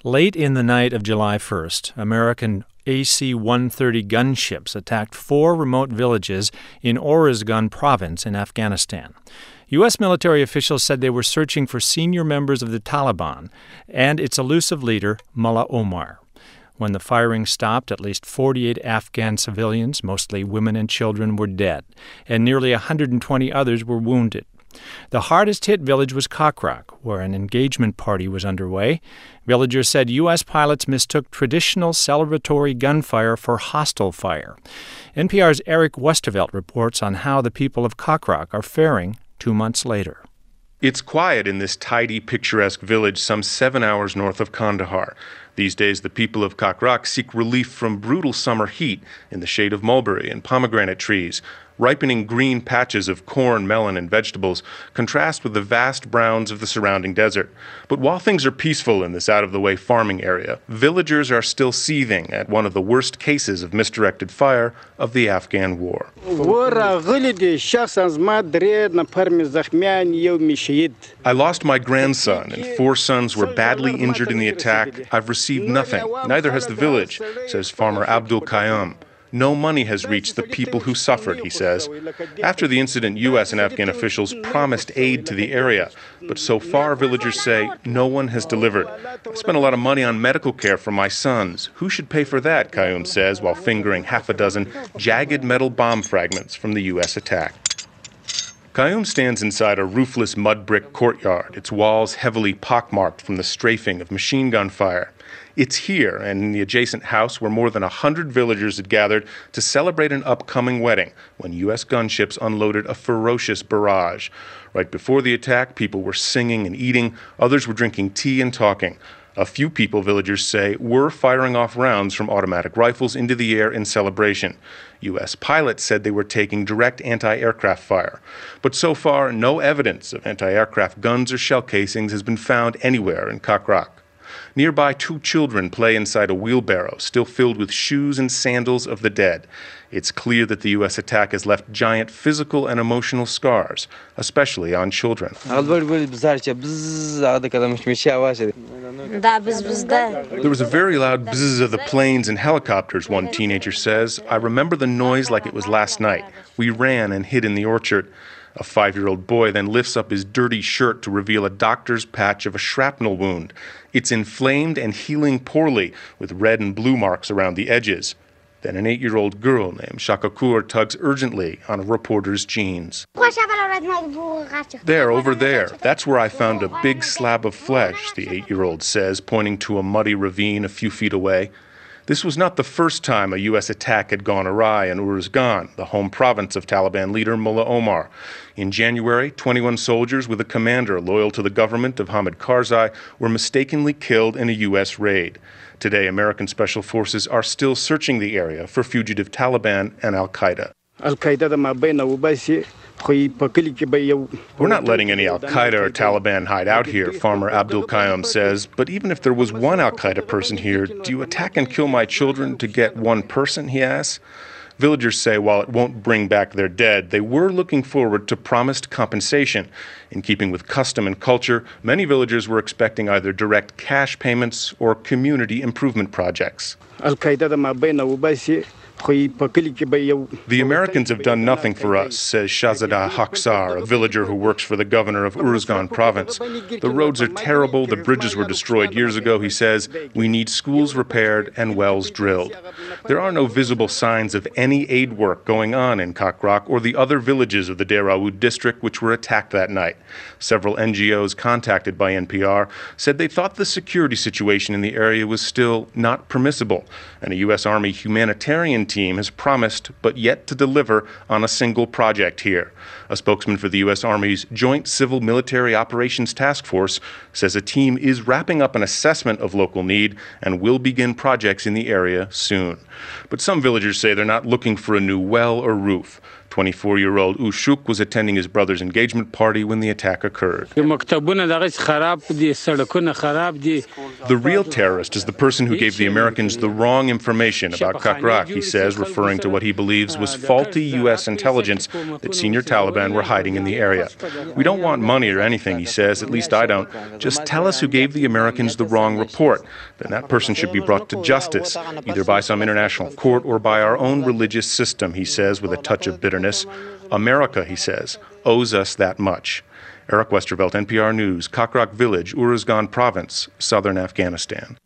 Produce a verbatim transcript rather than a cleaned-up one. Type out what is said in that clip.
Late in the night of July first, American A C one thirty gunships attacked four remote villages in Uruzgan province in Afghanistan. U S military officials said they were searching for senior members of the Taliban and its elusive leader, Mullah Omar. When the firing stopped, at least forty-eight Afghan civilians, mostly women and children, were dead, and nearly one hundred twenty others were wounded. The hardest-hit village was Kokrak, where an engagement party was underway. Villagers said U S pilots mistook traditional celebratory gunfire for hostile fire. N P R's Eric Westervelt reports on how the people of Kokrak are faring two months later. It's quiet in this tidy, picturesque village some seven hours north of Kandahar. These days, the people of Kokrak seek relief from brutal summer heat in the shade of mulberry and pomegranate trees. Ripening green patches of corn, melon, and vegetables contrast with the vast browns of the surrounding desert. But while things are peaceful in this out-of-the-way farming area, villagers are still seething at one of the worst cases of misdirected fire of the Afghan war. I lost my grandson, and four sons were badly injured in the attack. I've received nothing. Neither has the village, says farmer Abdul Qayyum. No money has reached the people who suffered, he says. After the incident, U S and Afghan officials promised aid to the area, but so far, villagers say, no one has delivered. I spent a lot of money on medical care for my sons. Who should pay for that, Qayyum says, while fingering half a dozen jagged metal bomb fragments from the U S attack. Qayyum stands inside a roofless mud brick courtyard, its walls heavily pockmarked from the strafing of machine gun fire. It's here and in the adjacent house where more than a hundred villagers had gathered to celebrate an upcoming wedding when U S gunships unloaded a ferocious barrage. Right before the attack, people were singing and eating. Others were drinking tea and talking. A few people, villagers say, were firing off rounds from automatic rifles into the air in celebration. U S pilots said they were taking direct anti-aircraft fire. But so far, no evidence of anti-aircraft guns or shell casings has been found anywhere in Kokrak. Nearby, two children play inside a wheelbarrow, still filled with shoes and sandals of the dead. It's clear that the U S attack has left giant physical and emotional scars, especially on children. There was a very loud buzz of the planes and helicopters, one teenager says. I remember the noise like it was last night. We ran and hid in the orchard. A five-year-old boy then lifts up his dirty shirt to reveal a doctor's patch of a shrapnel wound. It's inflamed and healing poorly, with red and blue marks around the edges. Then an eight-year-old girl named Shakakur tugs urgently on a reporter's jeans. There, over there, that's where I found a big slab of flesh, the eight-year-old says, pointing to a muddy ravine a few feet away. This was not the first time a U S attack had gone awry in Uruzgan, the home province of Taliban leader Mullah Omar. In January, twenty-one soldiers with a commander loyal to the government of Hamid Karzai were mistakenly killed in a U S raid. Today, American special forces are still searching the area for fugitive Taliban and al-Qaeda. We're not letting any al-Qaeda or Taliban hide out here, farmer Abdul Qayyum says. But even if there was one al-Qaeda person here, do you attack and kill my children to get one person, he asks. Villagers say while it won't bring back their dead, they were looking forward to promised compensation. In keeping with custom and culture, many villagers were expecting either direct cash payments or community improvement projects. The Americans have done nothing for us, says Shahzada Haksar, a villager who works for the governor of Uruzgan province. The roads are terrible, the bridges were destroyed years ago, he says. We need schools repaired and wells drilled. There are no visible signs of any aid work going on in Kokrak or the other villages of the Deir Aoud district which were attacked that night. Several N G Os contacted by N P R said they thought the security situation in the area was still not permissible, and a U S Army humanitarian team has promised but yet to deliver on a single project here. A spokesman for the U S Army's Joint Civil Military Operations Task Force says a team is wrapping up an assessment of local need and will begin projects in the area soon. But some villagers say they're not looking for a new well or roof. twenty-four-year-old Ushuk was attending his brother's engagement party when the attack occurred. The real terrorist is the person who gave the Americans the wrong information about Kakrak, he says, referring to what he believes was faulty U S intelligence that senior Taliban were hiding in the area. We don't want money or anything, he says, at least I don't. Just tell us who gave the Americans the wrong report. Then that person should be brought to justice, either by some international court or by our own religious system, he says, with a touch of bitterness. America, he says, owes us that much. Eric Westervelt, N P R News, Kakrak Village, Uruzgan Province, southern Afghanistan.